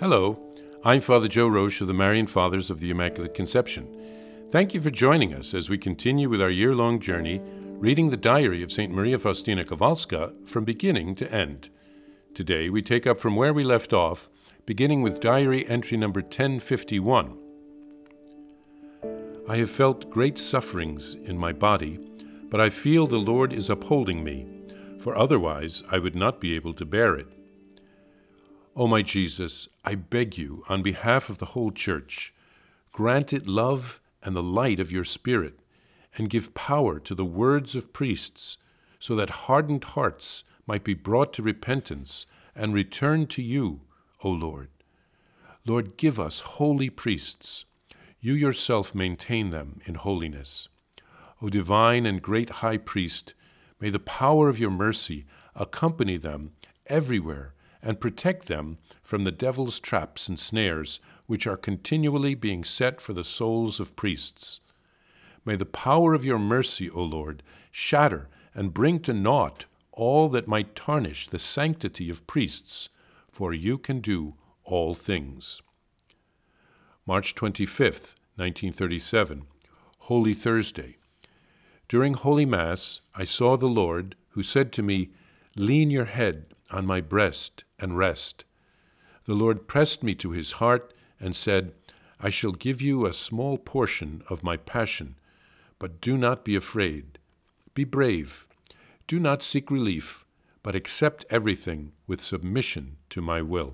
Hello, I'm Father Joe Roche of the Marian Fathers of the Immaculate Conception. Thank you for joining us as we continue with our year-long journey reading the diary of St. Maria Faustina Kowalska from beginning to end. Today we take up from where we left off, beginning with diary entry number 1051. I have felt great sufferings in my body, but I feel the Lord is upholding me, for otherwise I would not be able to bear it. O my Jesus, I beg you, on behalf of the whole Church, grant it love and the light of your Spirit, and give power to the words of priests, so that hardened hearts might be brought to repentance and return to you, O Lord. Lord, give us holy priests. You yourself maintain them in holiness. O divine and great High Priest, may the power of your mercy accompany them everywhere and protect them from the devil's traps and snares which are continually being set for the souls of priests. May the power of your mercy, O Lord, shatter and bring to naught all that might tarnish the sanctity of priests, for you can do all things. March 25th, 1937, Holy Thursday. During Holy Mass, I saw the Lord, who said to me, "Lean your head on my breast and rest." The Lord pressed me to his heart and said, "I shall give you a small portion of my passion, but do not be afraid. Be brave. Do not seek relief, but accept everything with submission to my will."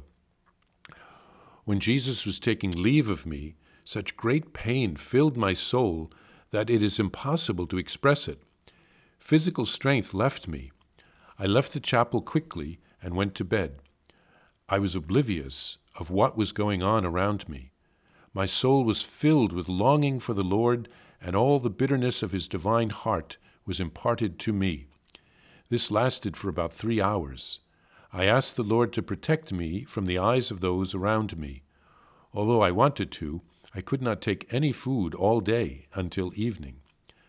When Jesus was taking leave of me, such great pain filled my soul that it is impossible to express it. Physical strength left me. I left the chapel quickly and went to bed. I was oblivious of what was going on around me. My soul was filled with longing for the Lord, and all the bitterness of his divine heart was imparted to me. This lasted for about 3 hours. I asked the Lord to protect me from the eyes of those around me. Although I wanted to, I could not take any food all day until evening.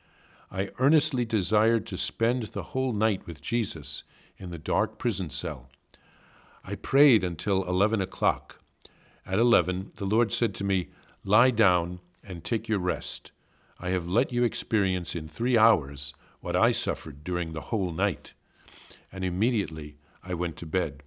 I earnestly desired to spend the whole night with Jesus in the dark prison cell. I prayed until 11 o'clock. At 11, the Lord said to me, "Lie down and take your rest. I have let you experience in 3 hours what I suffered during the whole night." And immediately I went to bed.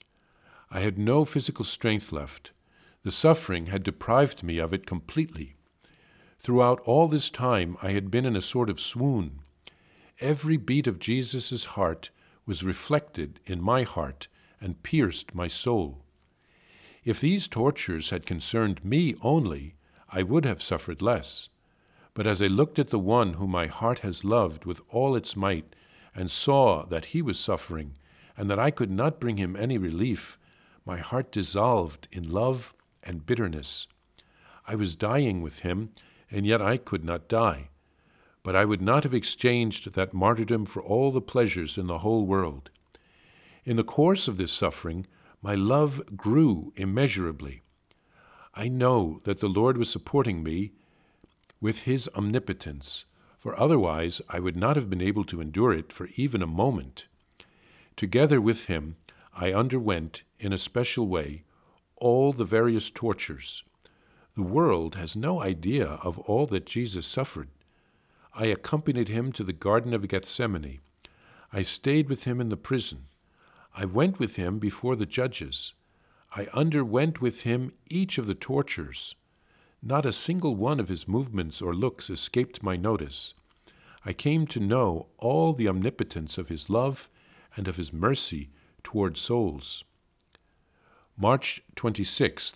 I had no physical strength left. The suffering had deprived me of it completely. Throughout all this time I had been in a sort of swoon. Every beat of Jesus' heart was reflected in my heart and pierced my soul. If these tortures had concerned me only, I would have suffered less. But as I looked at the one whom my heart has loved with all its might, and saw that he was suffering, and that I could not bring him any relief, my heart dissolved in love and bitterness. I was dying with him, and yet I could not die. But I would not have exchanged that martyrdom for all the pleasures in the whole world. In the course of this suffering, my love grew immeasurably. I know that the Lord was supporting me with his omnipotence, for otherwise I would not have been able to endure it for even a moment. Together with him, I underwent, in a special way, all the various tortures. The world has no idea of all that Jesus suffered. I accompanied him to the Garden of Gethsemane. I stayed with him in the prison. I went with him before the judges. I underwent with him each of the tortures. Not a single one of his movements or looks escaped my notice. I came to know all the omnipotence of his love and of his mercy toward souls. March 26th,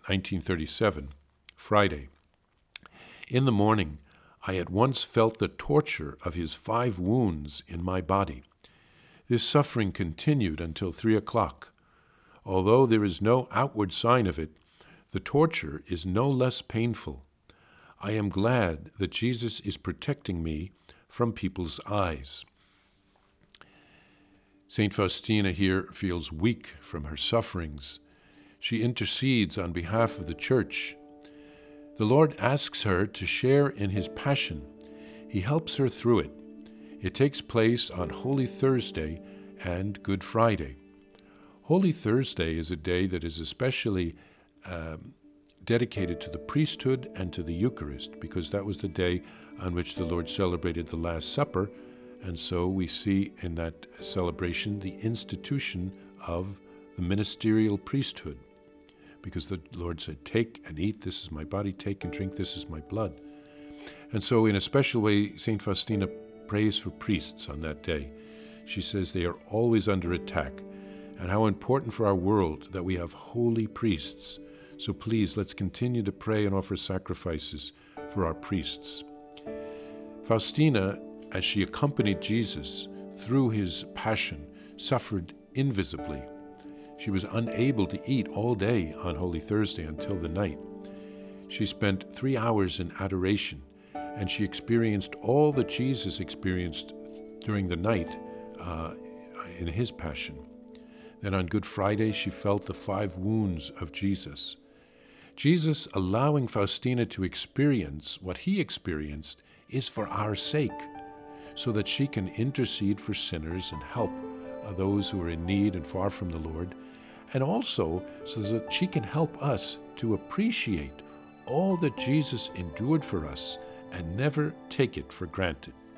1937, Friday. In the morning, I at once felt the torture of his 5 wounds in my body. This suffering continued until 3 o'clock. Although there is no outward sign of it, the torture is no less painful. I am glad that Jesus is protecting me from people's eyes. St. Faustina here feels weak from her sufferings. She intercedes on behalf of the Church. The Lord asks her to share in his passion. He helps her through it. It takes place on Holy Thursday and Good Friday. Holy Thursday is a day that is especially dedicated to the priesthood and to the Eucharist, because that was the day on which the Lord celebrated the Last Supper. And so we see in that celebration the institution of the ministerial priesthood, because the Lord said, "Take and eat, this is my body, take and drink, this is my blood." And so in a special way, St. Faustina prays for priests on that day. She says they are always under attack, and how important for our world that we have holy priests. So please, let's continue to pray and offer sacrifices for our priests. Faustina, as she accompanied Jesus through his passion, suffered invisibly. She was unable to eat all day on Holy Thursday until the night. She spent 3 hours in adoration, and she experienced all that Jesus experienced during the night in his passion. Then on Good Friday, she felt the 5 wounds of Jesus. Jesus allowing Faustina to experience what he experienced is for our sake, so that she can intercede for sinners and help those who are in need and far from the Lord, and also so that she can help us to appreciate all that Jesus endured for us and never take it for granted.